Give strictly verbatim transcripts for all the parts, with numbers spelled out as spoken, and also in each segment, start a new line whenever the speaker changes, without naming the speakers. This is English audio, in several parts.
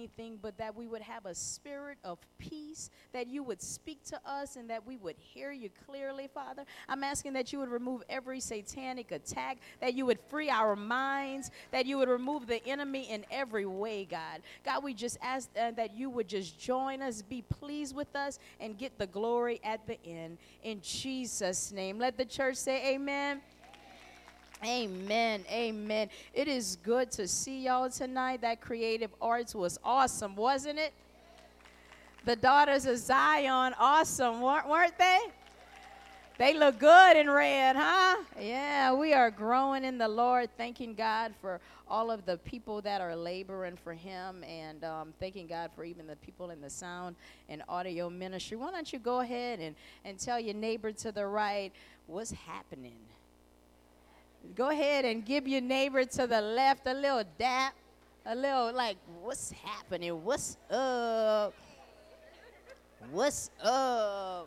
anything, but that we would have a spirit of peace, that you would speak to us and that we would hear you clearly, Father. I'm asking that you would remove every satanic attack, that you would free our minds, that you would remove the enemy in every way, God. God, we just ask uh, that you would just join us, be pleased with us, and get the glory at the end. In Jesus' name. Let the church say amen. Amen. Amen. It is good to see y'all tonight. That creative arts was awesome, wasn't it? The daughters of Zion, awesome, weren't, weren't they? They look good in red, huh? Yeah, we are growing in the Lord, thanking God for all of the people that are laboring for him, and um, thanking God for even the people in the sound and audio ministry. Why don't you go ahead and, and tell your neighbor to the right what's happening? Go ahead and give your neighbor to the left a little dap, a little like, what's happening? What's up? What's up?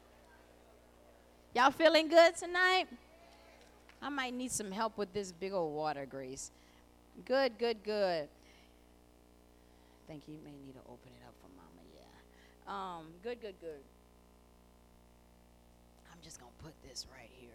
Y'all feeling good tonight? I might need some help with this big old water, Grace. Good, good, good. Thank you. You may need to open it up for Mama, yeah. Um, good, good, good. I'm just going to put this right here.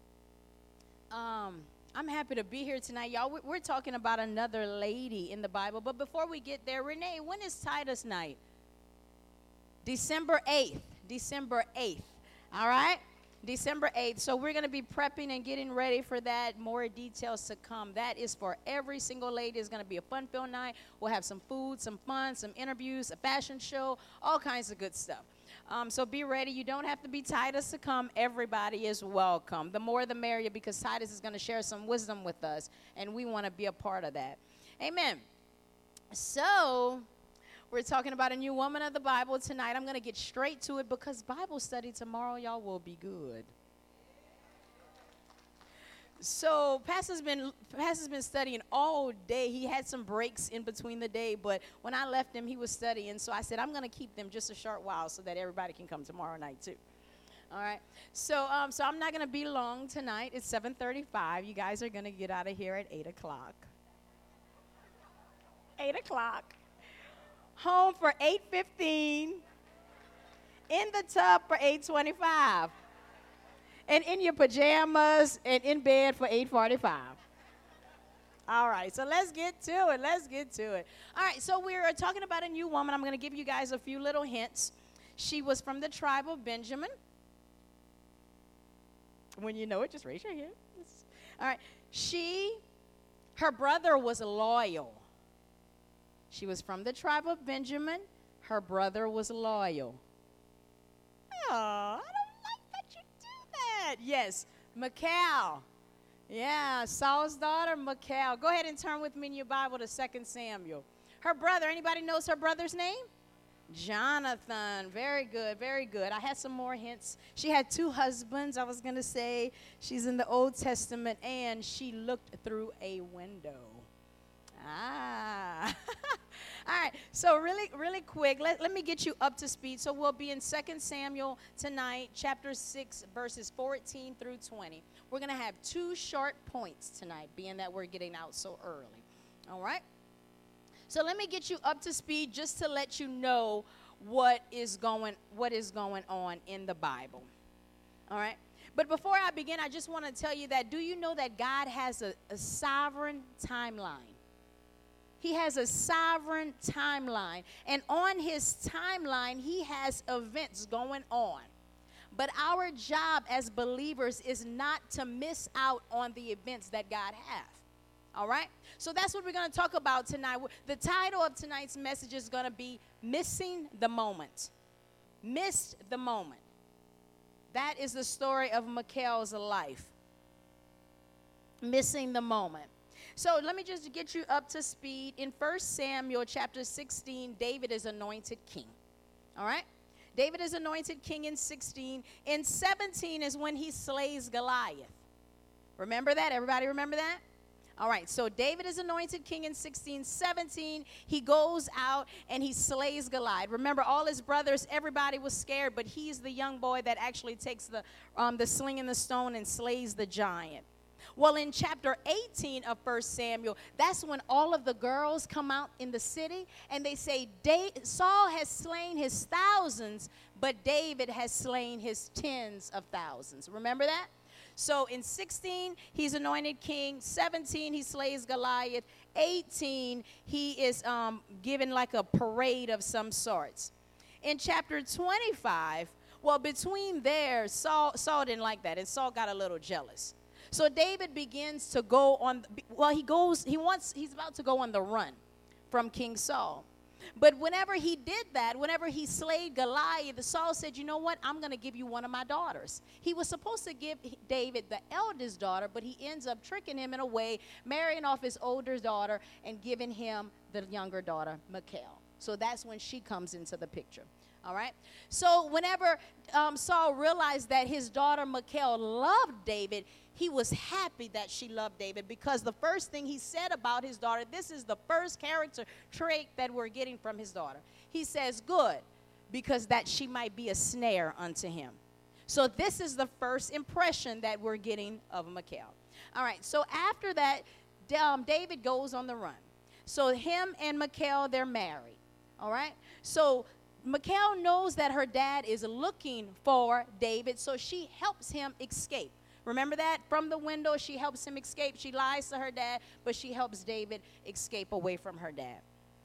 Um, I'm happy to be here tonight, y'all. We're talking about another lady in the Bible. But before we get there, Renee, when is Titus night? December eighth. December eighth. All right? December eighth. So we're going to be prepping and getting ready for that. More details to come. That is for every single lady. It's going to be a fun-filled night. We'll have some food, some fun, some interviews, a fashion show, all kinds of good stuff. Um, so be ready. You don't have to be Titus to come. Everybody is welcome. The more the merrier, because Titus is going to share some wisdom with us, and we want to be a part of that. Amen. So we're talking about a new woman of the Bible tonight. I'm going to get straight to it because Bible study tomorrow, y'all, will be good. So Pastor's been Pastor's been studying all day. He had some breaks in between the day, but when I left him, he was studying. So I said, I'm going to keep them just a short while so that everybody can come tomorrow night too. All right. So um, so I'm not going to be long tonight. It's seven thirty-five. You guys are going to get out of here at eight o'clock. eight o'clock. Home for eight fifteen. In the tub for eight twenty-five. And in your pajamas and in bed for eight forty-five. All right, so let's get to it. Let's get to it. All right, so we're talking about a new woman. I'm going to give you guys a few little hints. She was from the tribe of Benjamin. When you know it, just raise your hand. All right, she, her brother was loyal. She was from the tribe of Benjamin. Her brother was loyal. Oh, I don't like that you do that. Yes, Michal. Yeah, Saul's daughter, Michal. Go ahead and turn with me in your Bible to Second Samuel. Her brother, anybody knows her brother's name? Jonathan. Very good, very good. I had some more hints. She had two husbands, I was going to say. She's in the Old Testament, and she looked through a window. Ah. All right, so really, really quick, let, let me get you up to speed. So we'll be in Second Samuel tonight, chapter six, verses fourteen through twenty. We're going to have two short points tonight, being that we're getting out so early. All right? So let me get you up to speed just to let you know what is going, what is going on in the Bible. All right? But before I begin, I just want to tell you that, do you know that God has a, a sovereign timeline? He has a sovereign timeline. And on his timeline, he has events going on. But our job as believers is not to miss out on the events that God has. All right? So that's what we're going to talk about tonight. The title of tonight's message is going to be Missing the Moment. Missed the Moment. That is the story of Michal's life. Missing the moment. So let me just get you up to speed. In First Samuel chapter sixteen, David is anointed king. All right? David is anointed king in sixteen. In seventeen is when he slays Goliath. Remember that? Everybody remember that? All right, so David is anointed king in sixteen. seventeen, he goes out and he slays Goliath. Remember, all his brothers, everybody was scared, but he's the young boy that actually takes the, um, the sling and the stone and slays the giant. Well, in chapter eighteen of First Samuel, that's when all of the girls come out in the city and they say, Saul has slain his thousands, but David has slain his tens of thousands. Remember that? So in sixteen, he's anointed king. seventeen, he slays Goliath. eighteen, he is um, given like a parade of some sorts. In chapter twenty-five, well, between there, Saul, Saul didn't like that, and Saul got a little jealous. So David begins to go on, well, he goes, he wants, he's about to go on the run from King Saul. But whenever he did that, whenever he slayed Goliath, Saul said, you know what, I'm going to give you one of my daughters. He was supposed to give David the eldest daughter, but he ends up tricking him in a way, marrying off his older daughter and giving him the younger daughter, Michal. So that's when she comes into the picture. All right. So whenever um, Saul realized that his daughter Michal loved David, he was happy that she loved David, because the first thing he said about his daughter, this is the first character trait that we're getting from his daughter. He says, good, because that she might be a snare unto him. So this is the first impression that we're getting of Michal. All right. So after that, um, David goes on the run. So him and Michal, they're married. All right. So Michal knows that her dad is looking for David, so she helps him escape. Remember that? From the window, she helps him escape. She lies to her dad, but she helps David escape away from her dad.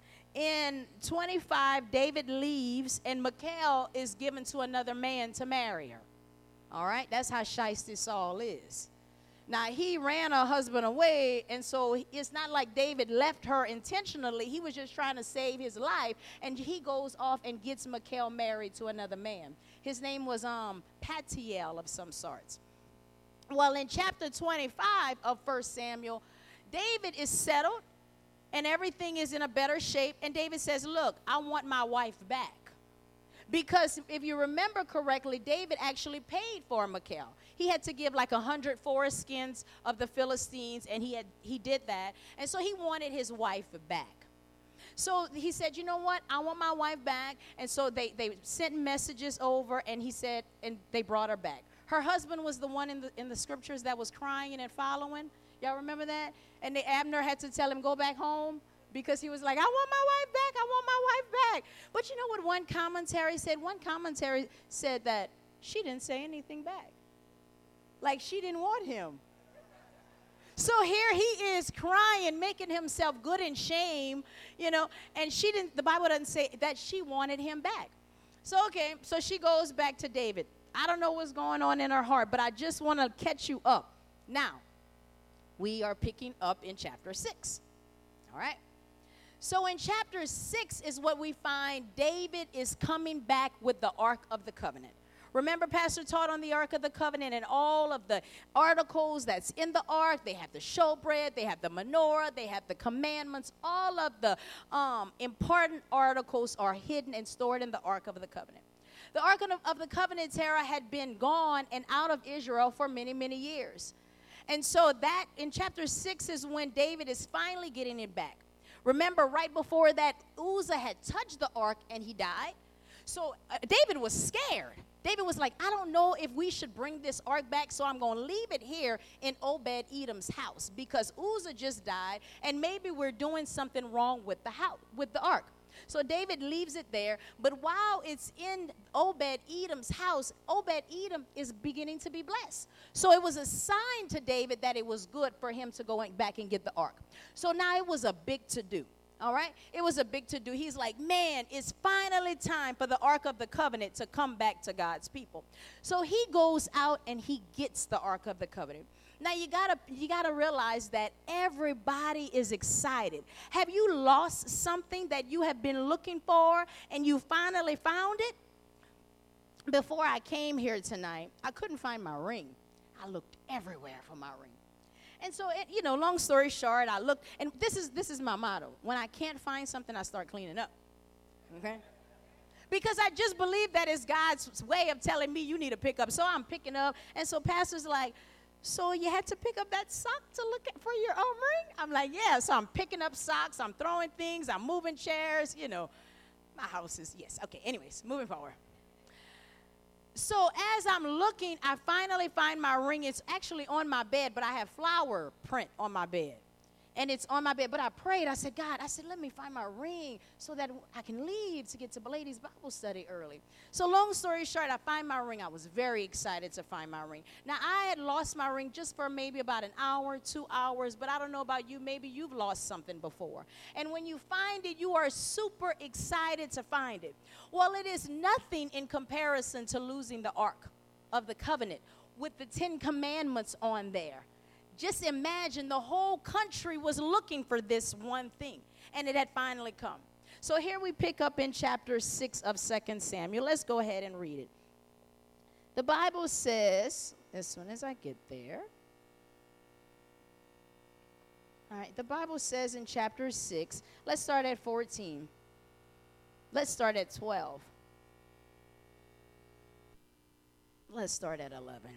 In twenty-five, David leaves, and Michal is given to another man to marry her. All right? That's how shysty Saul is. Now, he ran her husband away, and so it's not like David left her intentionally. He was just trying to save his life, and he goes off and gets Michal married to another man. His name was um, Patiel of some sorts. Well, in chapter twenty-five of First Samuel, David is settled, and everything is in a better shape, and David says, look, I want my wife back. Because if you remember correctly, David actually paid for Michal. He had to give like a hundred foreskins of the Philistines, and he had he did that. And so he wanted his wife back. So he said, you know what? I want my wife back. And so they, they sent messages over, and he said, and they brought her back. Her husband was the one in the in the scriptures that was crying and following. Y'all remember that? And the Abner had to tell him, go back home. Because he was like, I want my wife back, I want my wife back. But you know what one commentary said? One commentary said that she didn't say anything back. Like she didn't want him. So here he is crying, making himself good in shame, you know, and she didn't, the Bible doesn't say that she wanted him back. So, okay, so she goes back to David. I don't know what's going on in her heart, but I just want to catch you up. Now, we are picking up in chapter six, all right? So in chapter six is what we find David is coming back with the Ark of the Covenant. Remember, Pastor taught on the Ark of the Covenant and all of the articles that's in the Ark. They have the showbread, they have the menorah, they have the commandments. All of the um, important articles are hidden and stored in the Ark of the Covenant. The Ark of the Covenant, Terah, had been gone and out of Israel for many, many years. And so that in chapter six is when David is finally getting it back. Remember, right before that, Uzzah had touched the ark and he died. So uh, David was scared. David was like, I don't know if we should bring this ark back, so I'm going to leave it here in Obed-Edom's house because Uzzah just died, and maybe we're doing something wrong with the house, with the ark. So David leaves it there, but while it's in Obed-Edom's house, Obed-Edom is beginning to be blessed. So it was a sign to David that it was good for him to go back and get the ark. So now it was a big to-do, all right? It was a big to-do. He's like, man, it's finally time for the Ark of the Covenant to come back to God's people. So he goes out and he gets the Ark of the Covenant. Now, you gotta you gotta realize that everybody is excited. Have you lost something that you have been looking for and you finally found it? Before I came here tonight, I couldn't find my ring. I looked everywhere for my ring. And so, it, you know, long story short, I looked, and this is this is my motto. When I can't find something, I start cleaning up, okay? Because I just believe that is God's way of telling me you need to pick up. So I'm picking up, and so pastor's like, so you had to pick up that sock to look at for your own ring? I'm like, yeah. So I'm picking up socks. I'm throwing things. I'm moving chairs. You know, my house is, yes. Okay, anyways, moving forward. So as I'm looking, I finally find my ring. It's actually on my bed, but I have flower print on my bed. And it's on my bed. But I prayed. I said, God, I said, let me find my ring so that I can leave to get to Ladies' Bible study early. So long story short, I find my ring. I was very excited to find my ring. Now, I had lost my ring just for maybe about an hour, two hours. But I don't know about you. Maybe you've lost something before. And when you find it, you are super excited to find it. Well, it is nothing in comparison to losing the Ark of the Covenant with the Ten Commandments on there. Just imagine the whole country was looking for this one thing, and it had finally come. So here we pick up in chapter six of Second Samuel. Let's go ahead and read it. The Bible says, as soon as I get there. All right, the Bible says in chapter six, let's start at fourteen. Let's start at twelve. Let's start at eleven.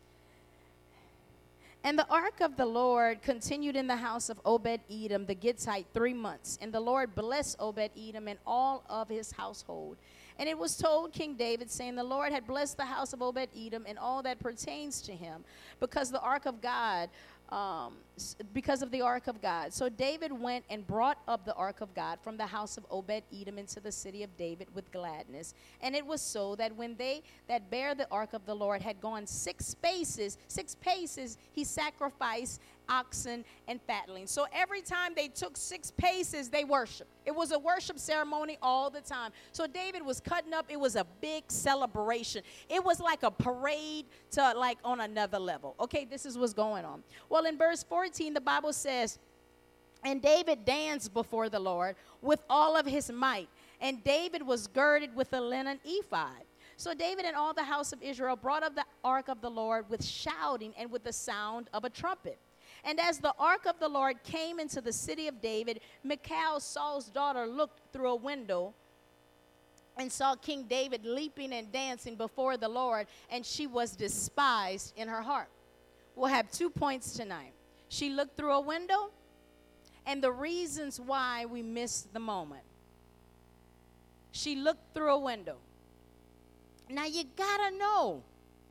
And the ark of the Lord continued in the house of Obed-Edom the Gittite three months. And the Lord blessed Obed-Edom and all of his household. And it was told King David, saying, the Lord had blessed the house of Obed-Edom and all that pertains to him, because the ark of God, um, because of the ark of God. So David went and brought up the ark of God from the house of Obed-Edom into the city of David with gladness. And it was so that when they that bear the ark of the Lord had gone six paces, six paces, he sacrificed oxen and fatlings. So every time they took six paces, they worshiped. It was a worship ceremony all the time. So David was cutting up. It was a big celebration. It was like a parade to like on another level. Okay, this is what's going on. Well, in verse fourteen, the Bible says, and David danced before the Lord with all of his might. And David was girded with a linen ephod. So David and all the house of Israel brought up the ark of the Lord with shouting and with the sound of a trumpet. And as the ark of the Lord came into the city of David, Michal, Saul's daughter, looked through a window and saw King David leaping and dancing before the Lord, and she was despised in her heart. We'll have two points tonight. She looked through a window, and the reasons why we missed the moment. She looked through a window. Now you gotta know,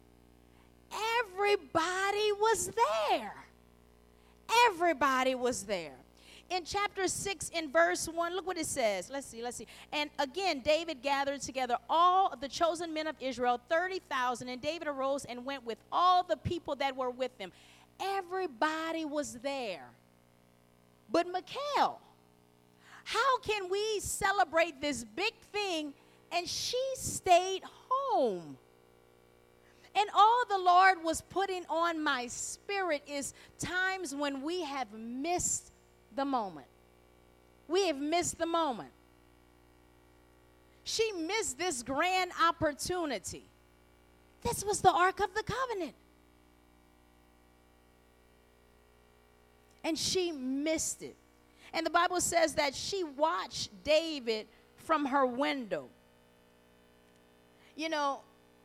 everybody was there. Everybody was there. In chapter six, in verse one, look what it says. Let's see, let's see. And again, David gathered together all of the chosen men of Israel, thirty thousand, and David arose and went with all the people that were with him. Everybody was there. But Michal, how can we celebrate this big thing and she stayed home? And all the Lord was putting on my spirit is times when we have missed the moment. We have missed the moment. She missed this grand opportunity. This was the Ark of the Covenant. And she missed it. And the Bible says that she watched David from her window. You know,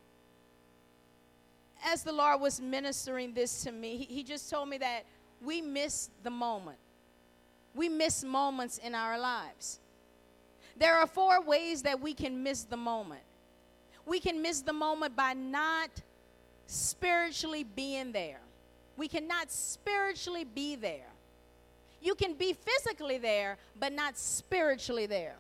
as the Lord was ministering this to me, he, he just told me that we miss the moment. We miss moments in our lives. There are four ways that we can miss the moment. We can miss the moment by not spiritually being there. We cannot spiritually be there. You can be physically there, but not spiritually there.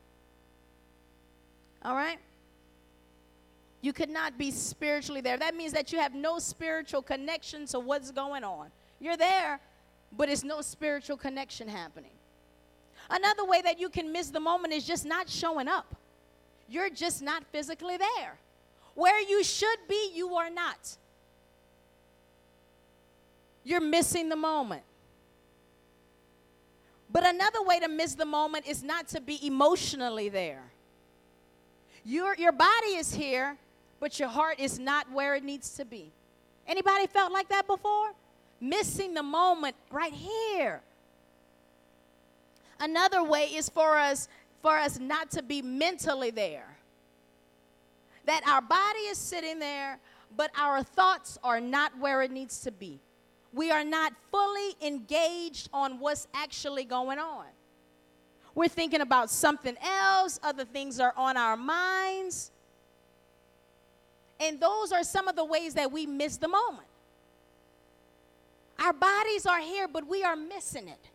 All right? You could not be spiritually there. That means that you have no spiritual connection to what's going on. You're there, but it's no spiritual connection happening. Another way that you can miss the moment is just not showing up. You're just not physically there. Where you should be, you are not. You're missing the moment. But another way to miss the moment is not to be emotionally there. Your, your body is here, but your heart is not where it needs to be. Anybody felt like that before? Missing the moment right here. Another way is for us, for us not to be mentally there. That our body is sitting there, but our thoughts are not where it needs to be. We are not fully engaged on what's actually going on. We're thinking about something else. Other things are on our minds. And those are some of the ways that we miss the moment. Our bodies are here, but we are missing it.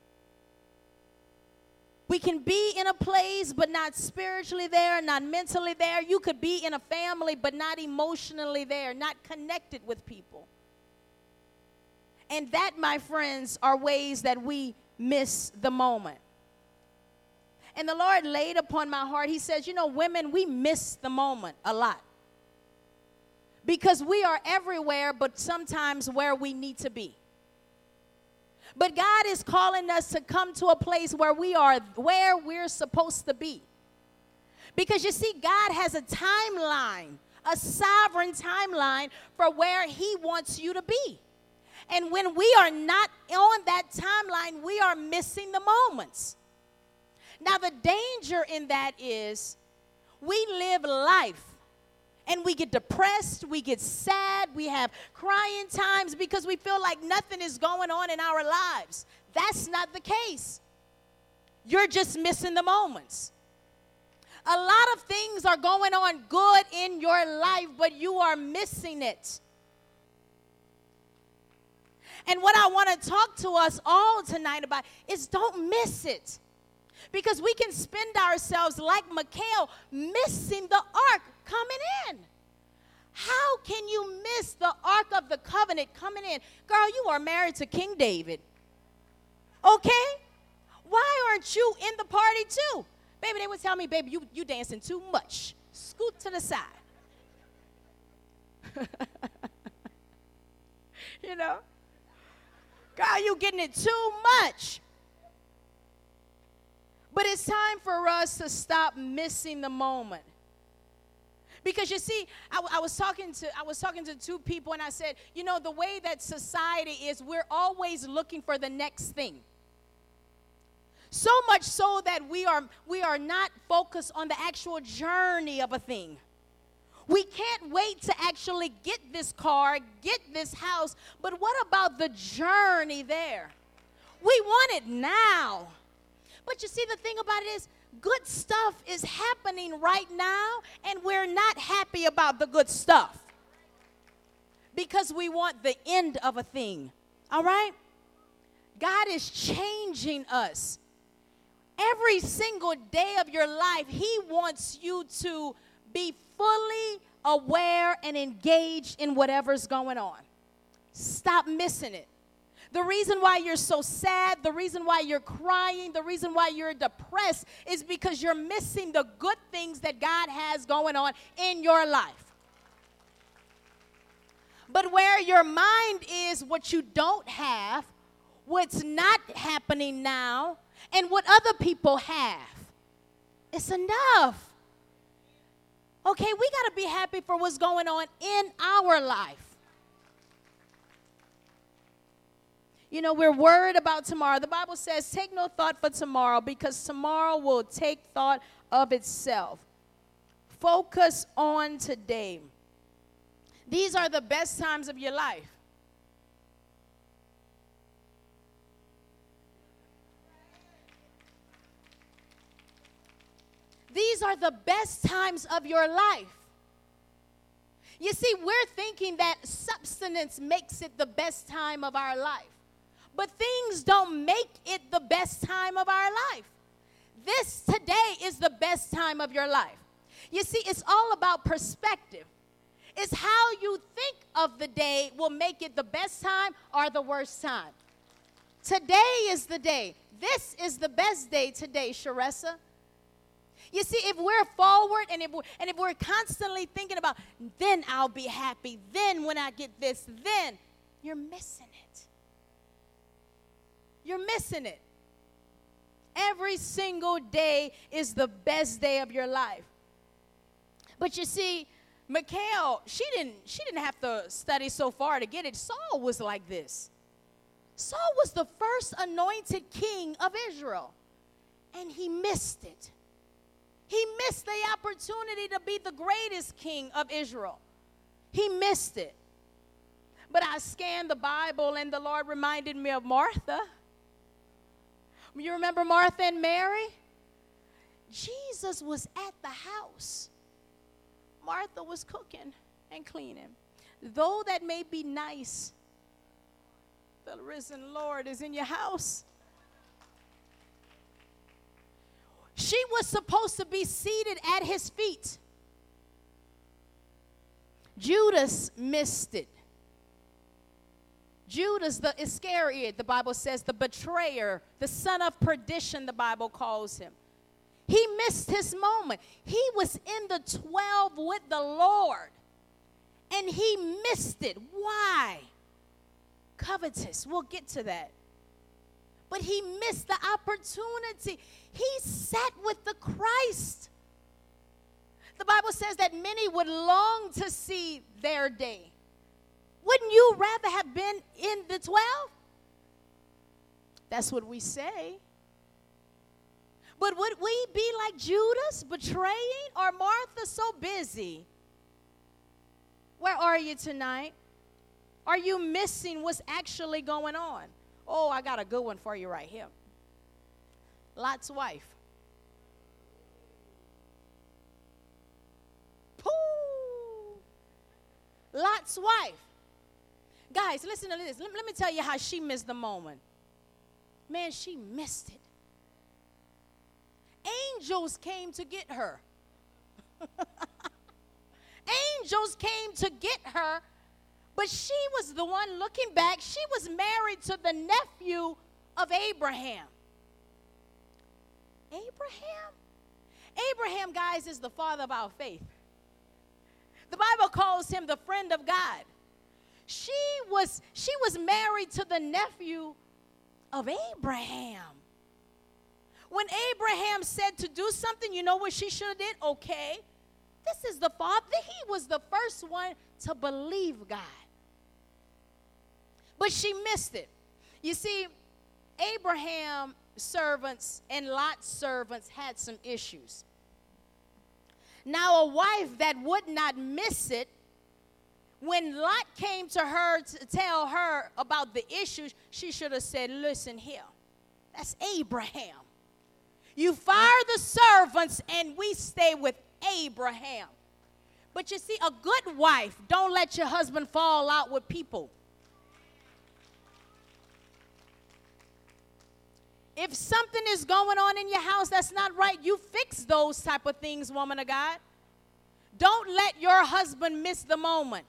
We can be in a place, but not spiritually there, not mentally there. You could be in a family, but not emotionally there, not connected with people. And that, my friends, are ways that we miss the moment. And the Lord laid upon my heart, he says, you know, women, we miss the moment a lot. Because we are everywhere, but sometimes where we need to be. But God is calling us to come to a place where we are where we're supposed to be. Because you see, God has a timeline, a sovereign timeline for where he wants you to be. And when we are not on that timeline, we are missing the moments. Now, the danger in that is we live life. And we get depressed, we get sad, we have crying times because we feel like nothing is going on in our lives. That's not the case. You're just missing the moments. A lot of things are going on good in your life, but you are missing it. And what I want to talk to us all tonight about is don't miss it. Because we can spend ourselves like Michal, missing the ark coming in. How can you miss the Ark of the Covenant coming in? Girl, you are married to King David. Okay? Why aren't you in the party too? Baby, they would tell me, baby, you, you dancing too much. Scoot to the side. You know? Girl, you getting it too much. But it's time for us to stop missing the moment. Because you see, I, I was talking to I was talking to two people, and I said, you know, the way that society is, we're always looking for the next thing. So much so that we are we are not focused on the actual journey of a thing. We can't wait to actually get this car, get this house, but what about the journey there? We want it now. But you see, the thing about it is, good stuff is happening right now, and we're not happy about the good stuff because we want the end of a thing, all right? God is changing us. Every single day of your life, he wants you to be fully aware and engaged in whatever's going on. Stop missing it. The reason why you're so sad, the reason why you're crying, the reason why you're depressed is because you're missing the good things that God has going on in your life. But where your mind is what you don't have, what's not happening now, and what other people have, it's enough. Okay, we got to be happy for what's going on in our life. You know, we're worried about tomorrow. The Bible says, take no thought for tomorrow, because tomorrow will take thought of itself. Focus on today. These are the best times of your life. These are the best times of your life. You see, we're thinking that substance makes it the best time of our life. But things don't make it the best time of our life. This today is the best time of your life. You see, it's all about perspective. It's how you think of the day will make it the best time or the worst time. Today is the day. This is the best day today, Sharessa. You see, if we're forward and if we're, and if we're constantly thinking about, then I'll be happy, then when I get this, then, you're missing it. You're missing it. Every single day is the best day of your life. But you see, Michal, she didn't, she didn't have to study so far to get it. Saul was like this. Saul was the first anointed king of Israel, and he missed it. He missed the opportunity to be the greatest king of Israel. He missed it. But I scanned the Bible, and the Lord reminded me of Martha. You remember Martha and Mary? Jesus was at the house. Martha was cooking. and clean him. Though that may be nice, the risen Lord is in your house. She was supposed to be seated at his feet. Judas missed it. Judas the Iscariot, the Bible says, the betrayer, the son of perdition, the Bible calls him. He missed his moment. He was in the twelve with the Lord, and he missed it. Why? Covetous. We'll get to that. But he missed the opportunity. He sat with the Christ. The Bible says that many would long to see their day. Wouldn't you rather have been in the twelve? That's what we say. But would we be like Judas, betraying, or Martha so busy? Where are you tonight? Are you missing what's actually going on? Oh, I got a good one for you right here. Lot's wife. Pooh! Lot's wife. Guys, listen to this. Let, let me tell you how she missed the moment. Man, she missed it. Angels came to get her. Angels came to get her, but she was the one looking back. She was married to the nephew of Abraham. Abraham? Abraham, guys, is the father of our faith. The Bible calls him the friend of God. She was, she was married to the nephew of Abraham. When Abraham said to do something, you know what she should have did? Okay. This is the father. He was the first one to believe God. But she missed it. You see, Abraham's servants and Lot's servants had some issues. Now, a wife that would not miss it, when Lot came to her to tell her about the issues, she should have said, listen here, that's Abraham. You fire the servants and we stay with Abraham. But you see, a good wife, don't let your husband fall out with people. If something is going on in your house that's not right, you fix those type of things, woman of God. Don't let your husband miss the moment.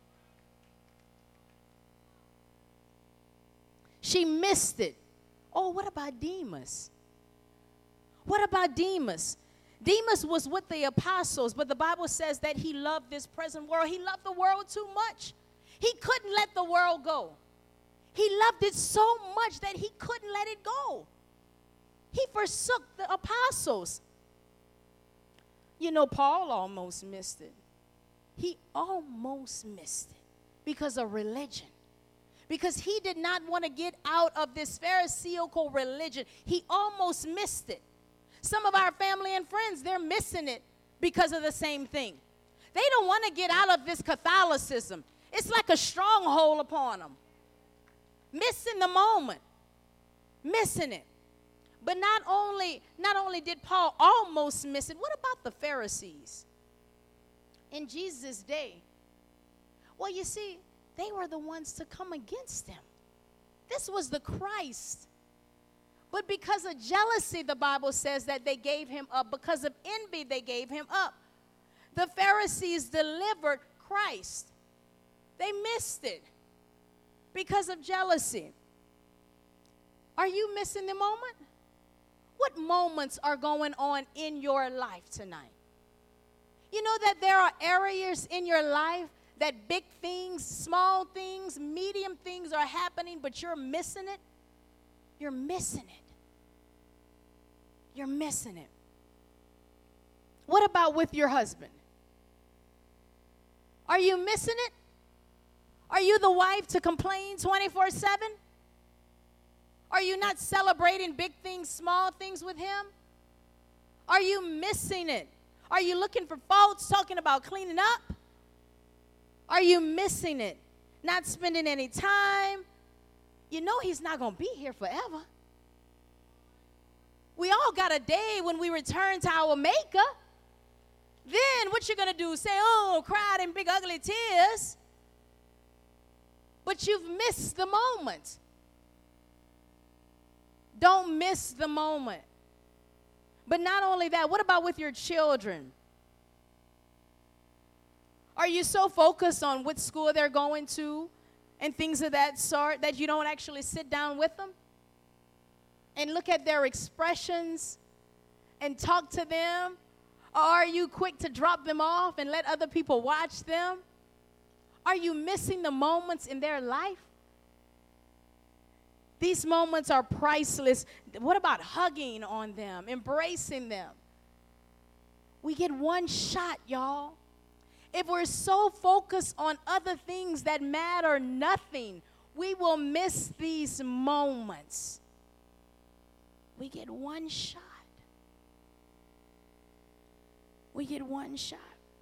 She missed it. Oh, what about Demas? What about Demas? Demas was with the apostles, but the Bible says that he loved this present world. He loved the world too much. He couldn't let the world go. He loved it so much that he couldn't let it go. He forsook the apostles. You know, Paul almost missed it. He almost missed it because of religion. Because he did not want to get out of this Pharisaical religion. He almost missed it. Some of our family and friends, they're missing it because of the same thing. They don't want to get out of this Catholicism. It's like a stronghold upon them. Missing the moment. Missing it. But not only, not only did Paul almost miss it, what about the Pharisees in Jesus' day? Well, you see, they were the ones to come against him. This was the Christ. But because of jealousy, the Bible says that they gave him up. Because of envy, they gave him up. The Pharisees delivered Christ. They missed it because of jealousy. Are you missing the moment? What moments are going on in your life tonight? You know that there are areas in your life that big things, small things, medium things are happening, but you're missing it. You're missing it. You're missing it. What about with your husband? Are you missing it? Are you the wife to complain twenty-four seven? Are you not celebrating big things, small things with him? Are you missing it? Are you looking for faults, talking about cleaning up? Are you missing it? Not spending any time? You know he's not going to be here forever. We all got a day when we return to our maker. Then what you're going to do, say, oh, cried in big ugly tears. But you've missed the moment. Don't miss the moment. But not only that, what about with your children? Are you so focused on what school they're going to and things of that sort that you don't actually sit down with them and look at their expressions and talk to them? Or are you quick to drop them off and let other people watch them? Are you missing the moments in their life? These moments are priceless. What about hugging on them, embracing them? We get one shot, y'all. If we're so focused on other things that matter nothing, we will miss these moments. We get one shot. We get one shot.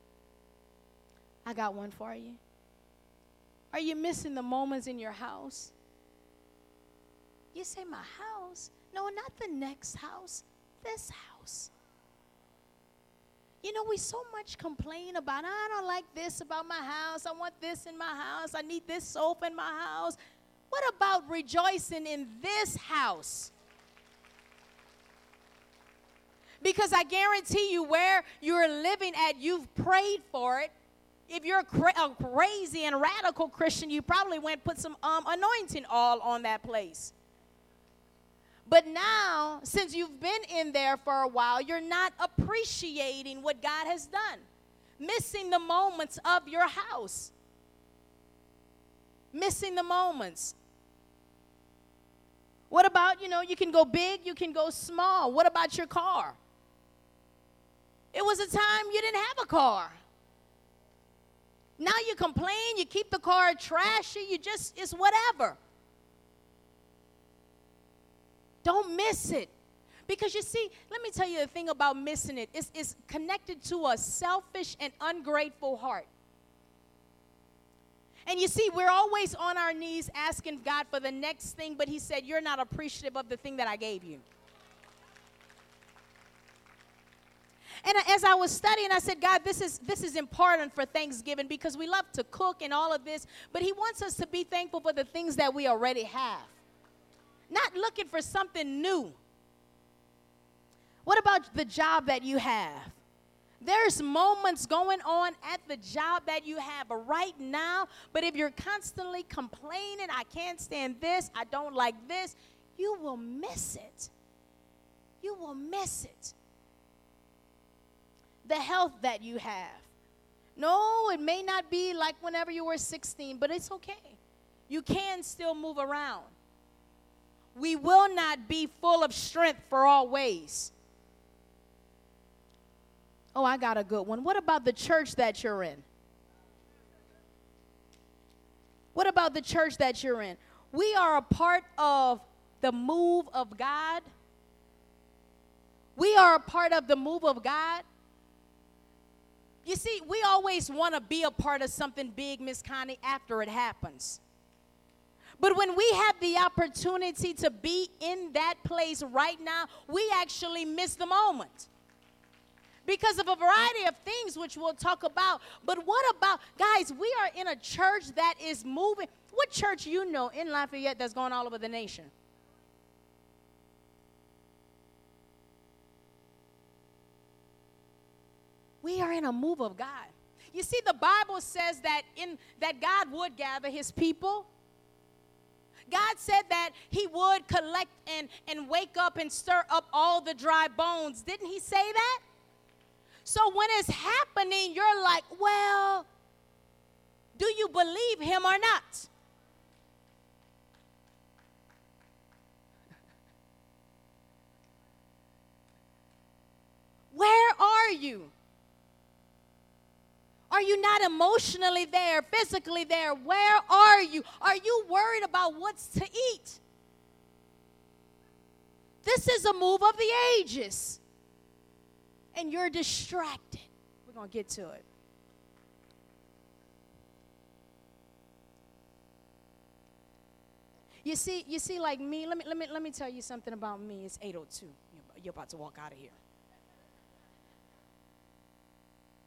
I got one for you. Are you missing the moments in your house? You say, my house? No, not the next house. This house. You know, we so much complain about, I don't like this about my house. I want this in my house. I need this sofa in my house. What about rejoicing in this house? Because I guarantee you where you're living at, you've prayed for it. If you're a, cra- a crazy and radical Christian, you probably went and put some um, anointing oil on that place. But now, since you've been in there for a while, you're not appreciating what God has done. Missing the moments of your house. Missing the moments. What about, you know, you can go big, you can go small. What about your car? It was a time you didn't have a car. Now you complain, you keep the car trashy, you just, it's whatever. Don't miss it. Because you see, let me tell you the thing about missing it. It's, it's connected to a selfish and ungrateful heart. And you see, we're always on our knees asking God for the next thing, but he said, you're not appreciative of the thing that I gave you. And as I was studying, I said, God, this is, this is important for Thanksgiving because we love to cook and all of this, but he wants us to be thankful for the things that we already have. Not looking for something new. What about the job that you have? There's moments going on at the job that you have right now, but if you're constantly complaining, I can't stand this, I don't like this, you will miss it. You will miss it. The health that you have. No, it may not be like whenever you were sixteen, but it's okay. You can still move around. We will not be full of strength for always. Oh, I got a good one. What about the church that you're in? What about the church that you're in? We are a part of the move of God. We are a part of the move of God. You see, we always want to be a part of something big, Miss Connie, after it happens. But when we have the opportunity to be in that place right now, we actually miss the moment. Because of a variety of things which we'll talk about. But what about, guys, we are in a church that is moving. What church you know in Lafayette that's going all over the nation? We are in a move of God. You see, the Bible says that in that God would gather his people. God said that he would collect and, and wake up and stir up all the dry bones. Didn't he say that? So when it's happening, you're like, well, do you believe him or not? Where are you? Are you not emotionally there, physically there? Where are you? Are you worried about what's to eat? This is a move of the ages. And you're distracted. We're going to get to it. You see, you see, like me, let me, let me, let me tell you something about me. It's eight oh two. You're, you're about to walk out of here.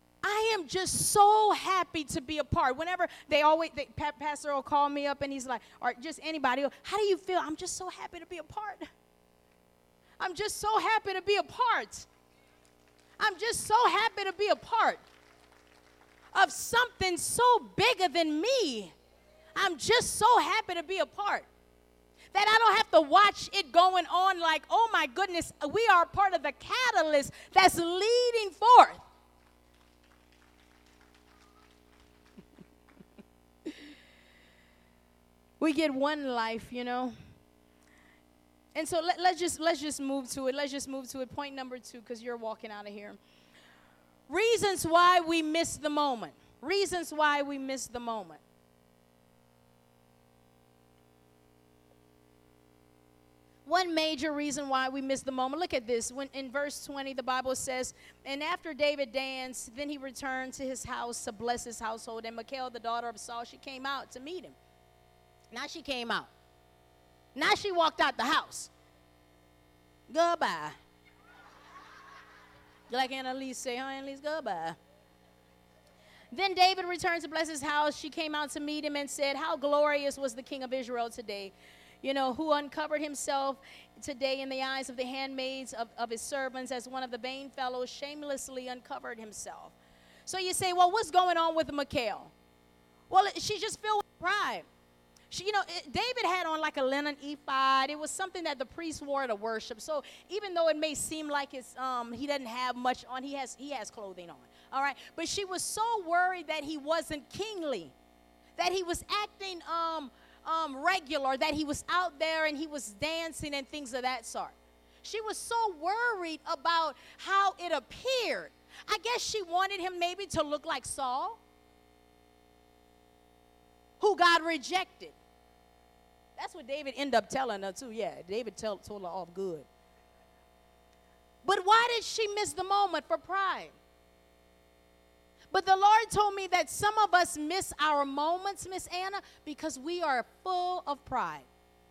I am just so happy to be a part. Whenever they always, they, pa- Pastor will call me up and he's like, or just anybody, how do you feel? I'm just so happy to be a part. I'm just so happy to be a part. I'm just so happy to be a part of something so bigger than me. I'm just so happy to be a part that I don't have to watch it going on like, oh my goodness, we are part of the catalyst that's leading forth. We get one life, you know. And so let, let's just let's just move to it. Let's just move to it. Point number two, because you're walking out of here. Reasons why we miss the moment. Reasons why we miss the moment. One major reason why we miss the moment. Look at this. When in verse twenty, the Bible says, and after David danced, then he returned to his house to bless his household. And Michal, the daughter of Saul, she came out to meet him. Now she came out. Now she walked out the house. Goodbye. Like Annalise say, huh, Annalise, goodbye. Then David returned to bless his house. She came out to meet him and said, how glorious was the king of Israel today, you know, who uncovered himself today in the eyes of the handmaids of, of his servants, as one of the vain fellows shamelessly uncovered himself. So you say, well, what's going on with Michal? Well, she's just filled with pride. She, you know, it, David had on like a linen ephod. It was something that the priest wore to worship. So even though it may seem like it's, um, he doesn't have much on, he has, he has clothing on. All right. But she was so worried that he wasn't kingly, that he was acting um, um, regular, that he was out there and he was dancing and things of that sort. She was so worried about how it appeared. I guess she wanted him maybe to look like Saul, who God rejected. That's what David ended up telling her too. Yeah, David tell, told her off good. But why did she miss the moment? For pride. But the Lord told me that some of us miss our moments, Miss Anna, because we are full of pride.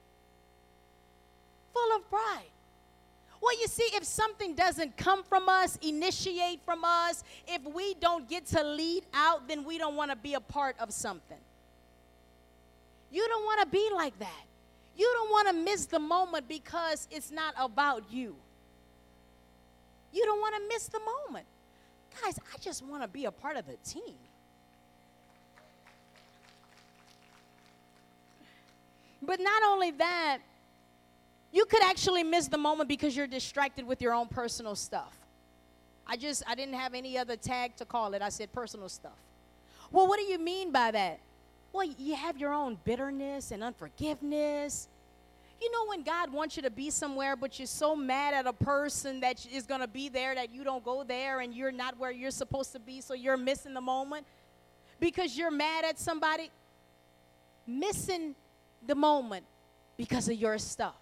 Full of pride. Well, you see, if something doesn't come from us, initiate from us, if we don't get to lead out, then we don't want to be a part of something. You don't want to be like that. You don't want to miss the moment because it's not about you. You don't want to miss the moment. Guys, I just want to be a part of the team. But not only that, you could actually miss the moment because you're distracted with your own personal stuff. I just, I didn't have any other tag to call it. I said personal stuff. Well, what do you mean by that? Well, you have your own bitterness and unforgiveness. You know when God wants you to be somewhere, but you're so mad at a person that is going to be there that you don't go there and you're not where you're supposed to be, so you're missing the moment because you're mad at somebody? Missing the moment because of your stuff.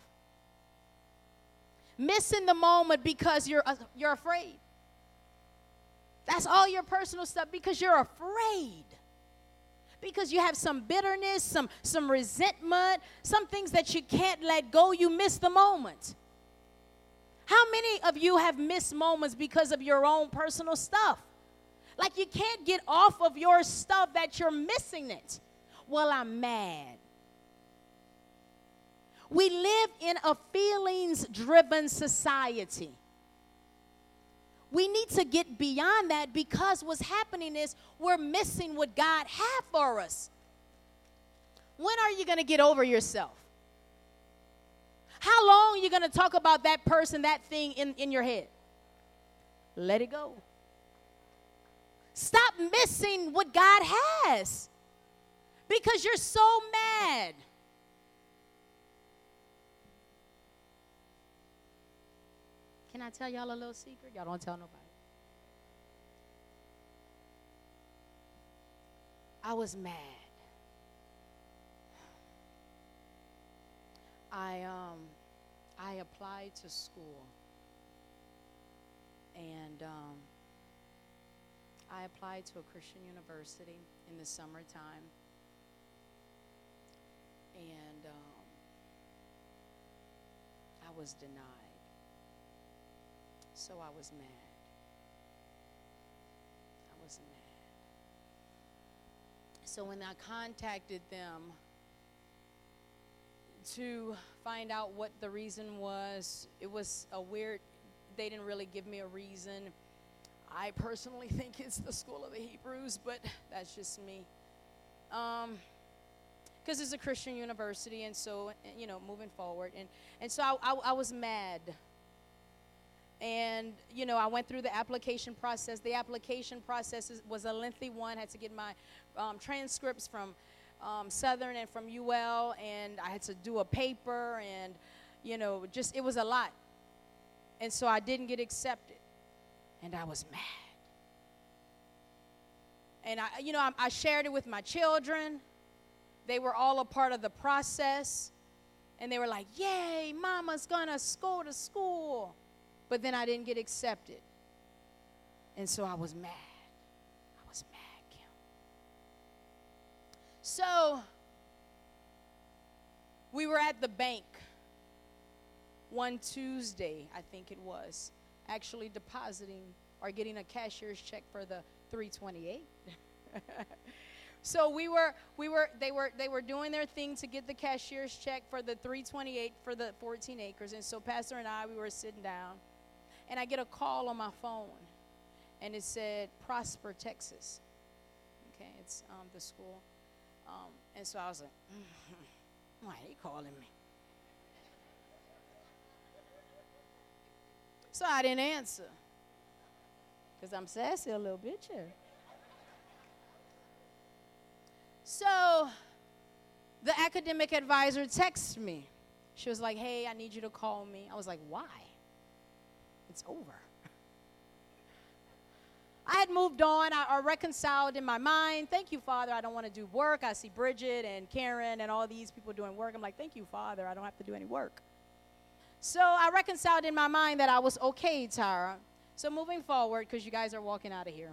Missing the moment because you're, uh, you're afraid. That's all your personal stuff because you're afraid. Because you have some bitterness, some, some resentment, some things that you can't let go, you miss the moment. How many of you have missed moments because of your own personal stuff? Like you can't get off of your stuff that you're missing it. Well, I'm mad. We live in a feelings-driven society. We need to get beyond that because what's happening is we're missing what God had for us. When are you going to get over yourself? How long are you going to talk about that person, that thing in, in your head? Let it go. Stop missing what God has because you're so mad. Can I tell y'all a little secret? Y'all don't tell nobody. I was mad. I um I applied to school. And um, I applied to a Christian university in the summertime. And um, I was denied. So I was mad. I was mad. So when I contacted them to find out what the reason was, it was a weird, they didn't really give me a reason. I personally think it's the School of the Hebrews, but that's just me. Um, because it's a Christian university, and so, you know, moving forward. And, and so I, I, I was mad. And, you know, I went through the application process. The application process is, was a lengthy one. I had to get my um, transcripts from um, Southern and from U L, and I had to do a paper, and, you know, just, it was a lot. And so I didn't get accepted, and I was mad. And, I, you know, I, I shared it with my children. They were all a part of the process, and they were like, yay, Mama's going to go to school. But then I didn't get accepted. And so I was mad. I was mad, Kim. So we were at the bank one Tuesday, I think it was, actually depositing or getting a cashier's check for the three twenty-eight. So we were, we were, they were, they were doing their thing to get the cashier's check for the three twenty-eight for the fourteen acres. And so Pastor and I, we were sitting down. And I get a call on my phone, and it said Prosper, Texas. Okay, it's um, the school. Um, and so I was like, mm-hmm. Why are they calling me? So I didn't answer, because I'm sassy a little bit here. So the academic advisor texted me. She was like, hey, I need you to call me. I was like, why? It's over. I had moved on. I, I reconciled in my mind. Thank you, Father. I don't want to do work. I see Bridget and Karen and all these people doing work. I'm like, thank you, Father. I don't have to do any work. So I reconciled in my mind that I was okay, Tara. So moving forward, because you guys are walking out of here,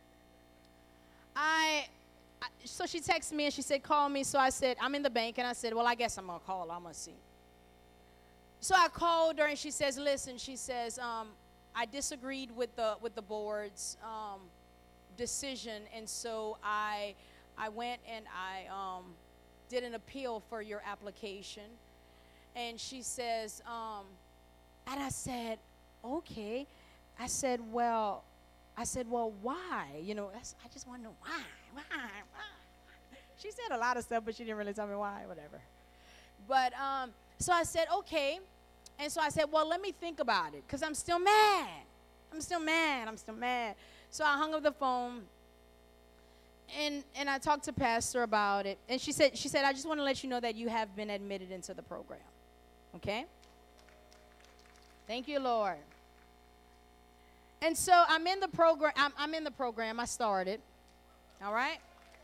I, I, so she texted me and she said, call me. So I said, I'm in the bank. And I said, well, I guess I'm going to call. I'm going to see. So I called her, and she says, listen, she says, um, I disagreed with the with the board's um, decision, and so I I went and I um, did an appeal for your application. And she says, um, and I said, okay. I said, well, I said, well, why? You know, that's, I just want to know why, why, why. She said a lot of stuff, but she didn't really tell me why, whatever. But um. So I said, okay. And so I said, well, let me think about it, because I'm still mad. I'm still mad. I'm still mad. So I hung up the phone, and, and I talked to Pastor about it. And she said, she said, I just want to let you know that you have been admitted into the program. Okay? Thank you, Lord. And so I'm in the program. I'm, I'm in the program. I started. All right?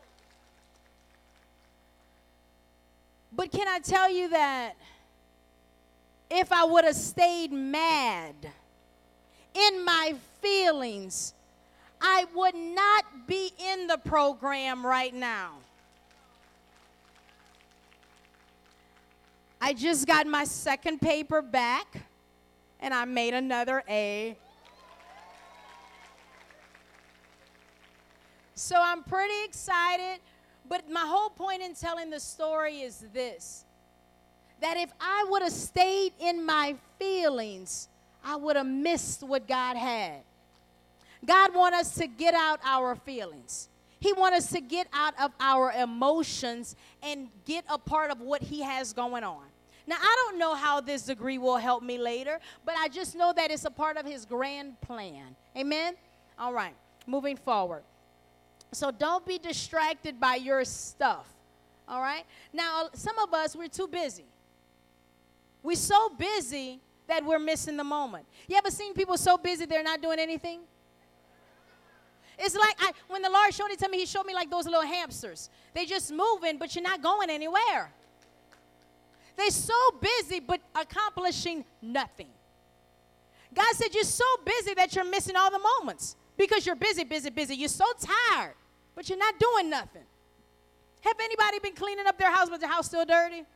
But can I tell you that if I would have stayed mad in my feelings, I would not be in the program right now. I just got my second paper back, and I made another A. So I'm pretty excited. But my whole point in telling the story is this, that if I would have stayed in my feelings, I would have missed what God had. God wants us to get out our feelings. He wants us to get out of our emotions and get a part of what he has going on. Now, I don't know how this degree will help me later, but I just know that it's a part of his grand plan. Amen? All right, moving forward. So don't be distracted by your stuff, all right? Now, some of us, we're too busy. We're so busy that we're missing the moment. You ever seen people so busy they're not doing anything? It's like I, when the Lord showed it to me, he showed me like those little hamsters. They just moving, but you're not going anywhere. They're so busy, but accomplishing nothing. God said you're so busy that you're missing all the moments because you're busy, busy, busy. You're so tired, but you're not doing nothing. Have anybody been cleaning up their house, but their house still dirty?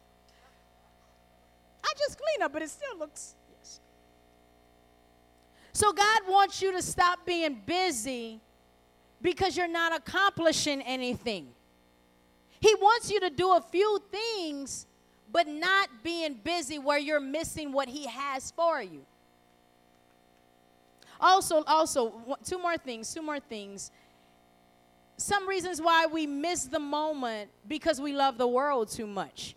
I just clean up, but it still looks, yes. So God wants you to stop being busy because you're not accomplishing anything. He wants you to do a few things, but not being busy where you're missing what he has for you. Also, also, two more things, two more things. Some reasons why we miss the moment because we love the world too much.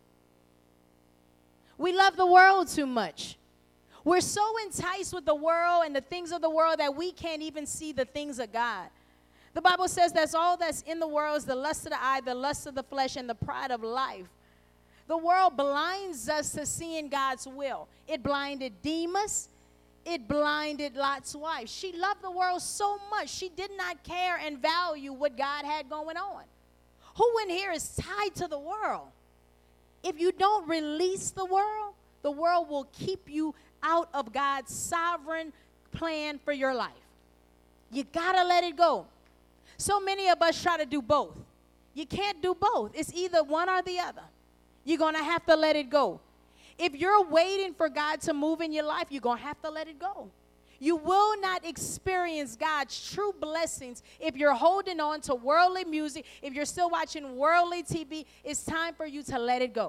We love the world too much. We're so enticed with the world and the things of the world that we can't even see the things of God. The Bible says that's all that's in the world is the lust of the eye, the lust of the flesh, and the pride of life. The world blinds us to seeing God's will. It blinded Demas. It blinded Lot's wife. She loved the world so much, she did not care and value what God had going on. Who in here is tied to the world? If you don't release the world, the world will keep you out of God's sovereign plan for your life. You got to let it go. So many of us try to do both. You can't do both. It's either one or the other. You're going to have to let it go. If you're waiting for God to move in your life, you're going to have to let it go. You will not experience God's true blessings if you're holding on to worldly music, if you're still watching worldly T V. It's time for you to let it go.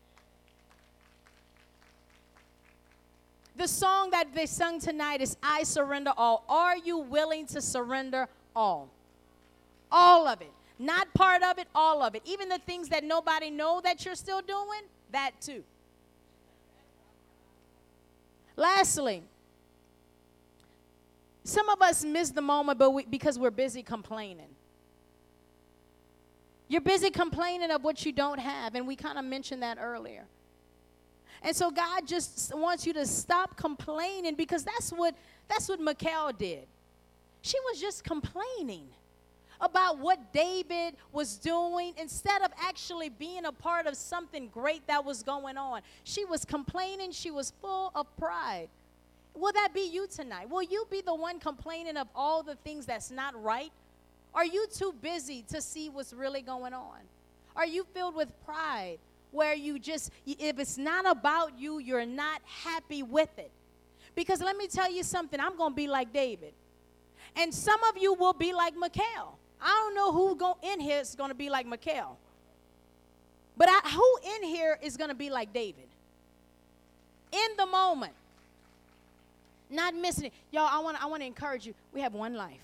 The song that they sung tonight is I Surrender All. Are you willing to surrender all? All of it. Not part of it, all of it. Even the things that nobody know that you're still doing, that too. Lastly, some of us miss the moment but we, because we're busy complaining. You're busy complaining of what you don't have, and we kind of mentioned that earlier. And so God just wants you to stop complaining because that's what, that's what Michal did. She was just complaining about what David was doing instead of actually being a part of something great that was going on. She was complaining. She was full of pride. Will that be you tonight? Will you be the one complaining of all the things that's not right? Are you too busy to see what's really going on? Are you filled with pride where you just, if it's not about you, you're not happy with it? Because let me tell you something, I'm going to be like David. And some of you will be like Michal. I don't know who go in here is going to be like Michal. But I, who in here is going to be like David? In the moment. Not missing it. Y'all, I want I want to encourage you. We have one life.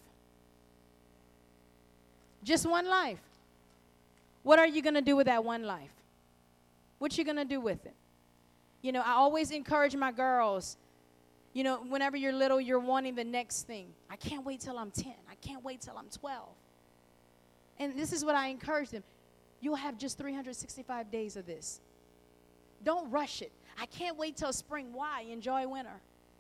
Just one life. What are you going to do with that one life? What you going to do with it? You know, I always encourage my girls, you know, whenever you're little, you're wanting the next thing. I can't wait till I'm ten. I can't wait till I'm twelve. And this is what I encourage them. You'll have just three hundred sixty-five days of this. Don't rush it. I can't wait till spring. Why? Enjoy winter.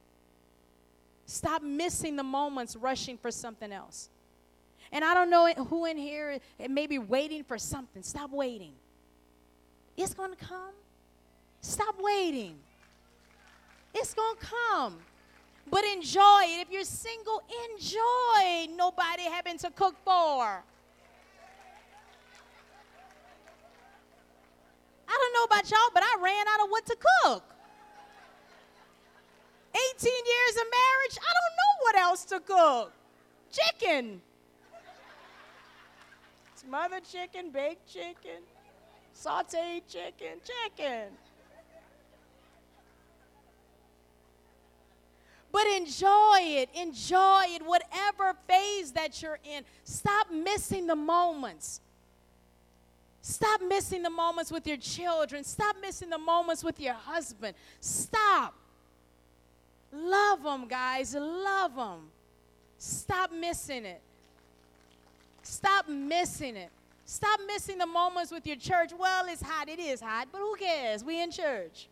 Stop missing the moments rushing for something else. And I don't know who in here may be waiting for something. Stop waiting. It's going to come. Stop waiting. It's going to come. But enjoy it. If you're single, enjoy nobody having to cook for. I don't know about y'all, but I ran out of what to cook. eighteen years of marriage, I don't know what else to cook. Chicken. Smothered chicken, baked chicken, sauteed chicken, chicken. But enjoy it. Enjoy it, whatever phase that you're in. Stop missing the moments. Stop missing the moments with your children. Stop missing the moments with your husband. Stop. Love them, guys. Love them. Stop missing it. Stop missing it. Stop missing the moments with your church. Well, it's hot. It is hot, but who cares? We in church.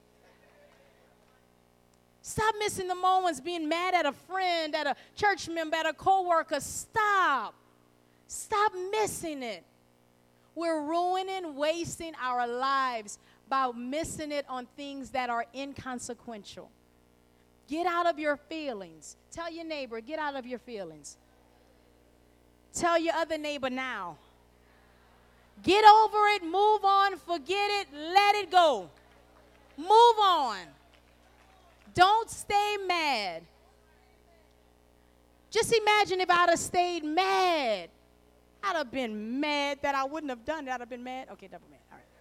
Stop missing the moments being mad at a friend, at a church member, at a coworker. Stop. Stop missing it. We're ruining, wasting our lives by missing it on things that are inconsequential. Get out of your feelings. Tell your neighbor, get out of your feelings. Tell your other neighbor now. Get over it, move on, forget it, let it go. Move on. Don't stay mad. Just imagine if I'd have stayed mad. I'd have been mad that I wouldn't have done it. I'd have been mad. Okay, double mad. All right.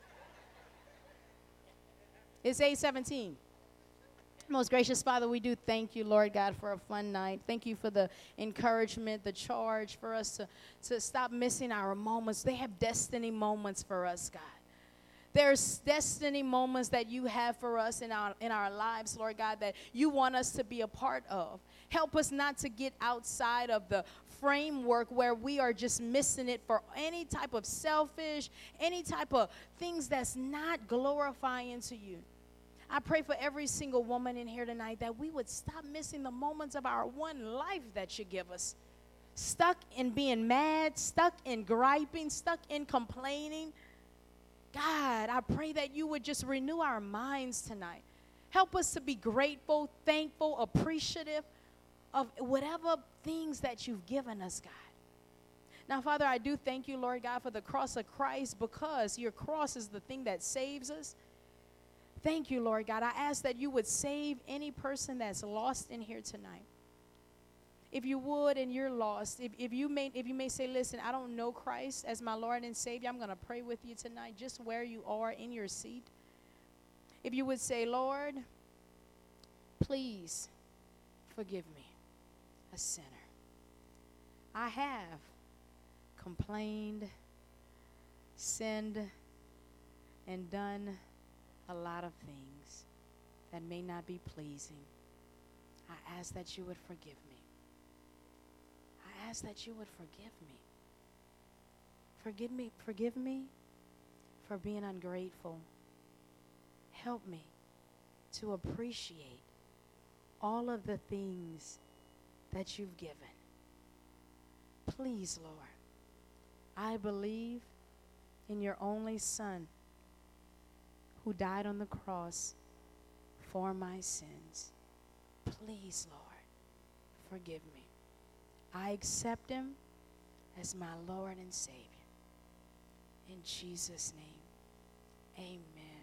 It's eight seventeen. Most gracious Father, we do thank you, Lord God, for a fun night. Thank you for the encouragement, the charge for us to, to stop missing our moments. They have destiny moments for us, God. There's destiny moments that you have for us in our in our lives, Lord God, that you want us to be a part of. Help us not to get outside of the framework where we are just missing it for any type of selfish, any type of things that's not glorifying to you. I pray for every single woman in here tonight that we would stop missing the moments of our one life that you give us. Stuck in being mad, stuck in griping, stuck in complaining. God, I pray that you would just renew our minds tonight. Help us to be grateful, thankful, appreciative of whatever things that you've given us, God. Now, Father, I do thank you, Lord God, for the cross of Christ, because your cross is the thing that saves us. Thank you, Lord God. I ask that you would save any person that's lost in here tonight. If you would and you're lost, if, if you may if you may say, listen, I don't know Christ as my Lord and Savior, I'm going to pray with you tonight just where you are in your seat. If you would say, Lord, please forgive me, a sinner. I have complained, sinned, and done a lot of things that may not be pleasing. I ask that you would forgive me. I ask that you would forgive me. Forgive me, forgive me for being ungrateful. Help me to appreciate all of the things that you've given. Please, Lord, I believe in your only Son who died on the cross for my sins. Please, Lord, forgive me. I accept him as my Lord and Savior. In Jesus' name, amen.